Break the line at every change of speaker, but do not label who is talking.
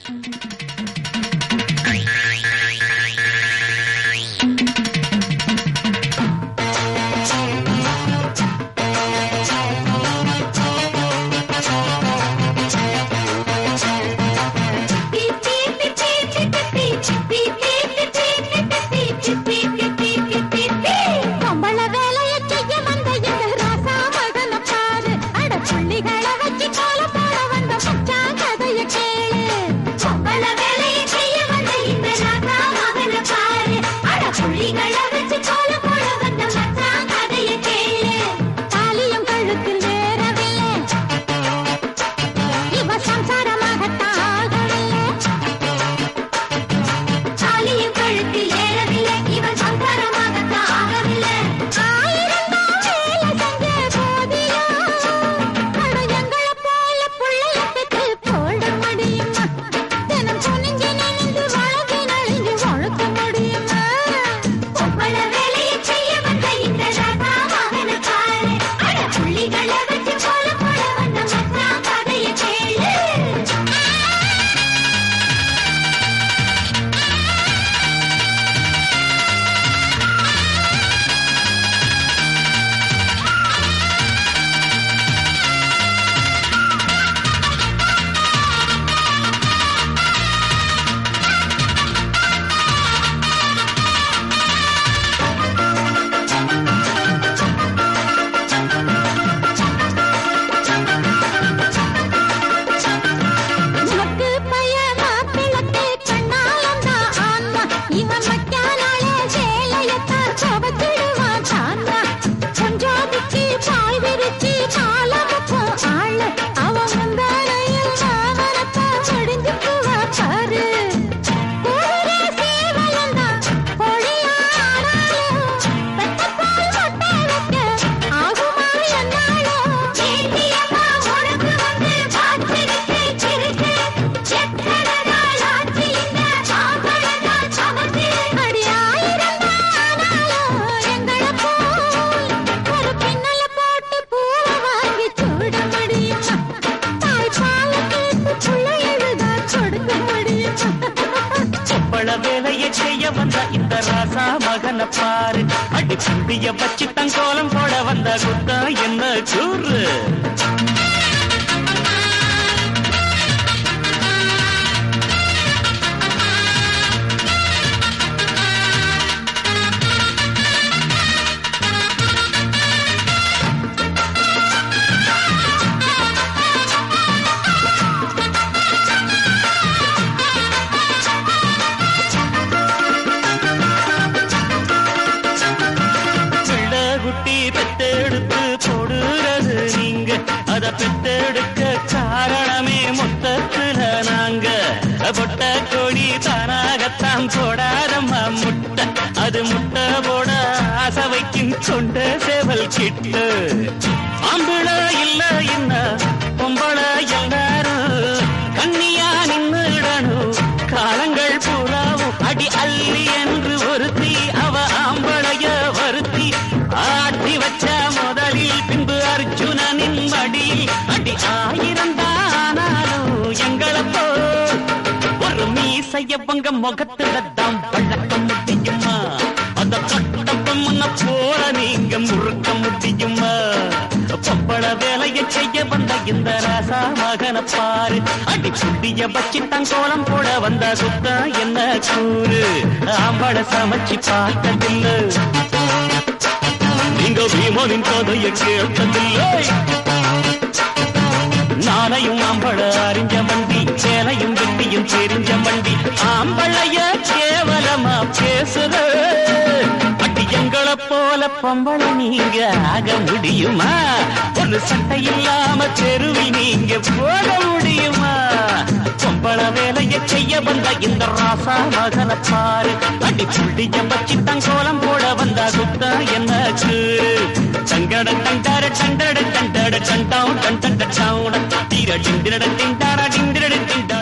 அடிப்பண்டிய பச்சி தங்கோலம் போட வந்த குத்தா என்ன கூறு பெத்தெடுக்க காரணமே மொத்தத்துல நாங்க பொட்ட கோழி தானாகத்தான் போடாதம்மா முட்டை அது முட்டை போட ஆசை வைக்கும் சொண்ட சேவல் கிட்ட ஆம்பள இல்ல என்ன பொம்பள எல்லாரும் கண்ணியா நின்னுடணும் காலங்கள் பூராவும் அடி அள்ளி என்று ஒருத்தி அவ ஆம்பளைய வருத்தி ஆட்டி வச்ச முதலில் பின்பு அர்ஜுனனின் மடியில் அடி ஆயிரம் தானாலும் எங்களை போல் ஒரு மீசையவங்க முகத்துல தான் வளர்க்க முடியுமா அந்த கட்டப்பம் போல நீங்க முறுக்க முடியுமா பொம்பள வேலையை செய்ய வந்த இந்த ராசா மகனை பாரு அடி புண்டிய பச்சி தங்கோலம் போட வந்த சுத்தா என்ன கூறு ஆம்பள சமைச்சு பார்த்ததில்லை நீங்க பீமனின் கதைய கேட்டதில்லை நானையும் ஆம்பள அறிஞ்ச மண்டி சேலையும் வெட்டியும் தெரிஞ்ச மண்டி ஆம்பளைய கேவலமா பேசுற அடி எங்களை போல பொம்பளை நீங்க ஆக முடியுமா ஒரு சட்டை இல்லாம தெருவில் நீங்க போக முடியுமா பொம்பளை வேலையை செய்ய வந்த இந்த ராசா மகனை பாரு அடி புள்ளிய பச்சி தங்கோலம் போட வந்தா குத்தா என்ன கூறு சங்கட தண்டட தண்டட தண்டட தண்டாவும் தண்டட தீர டிண்டிட டிண்டார டிண்டிட டிண்டா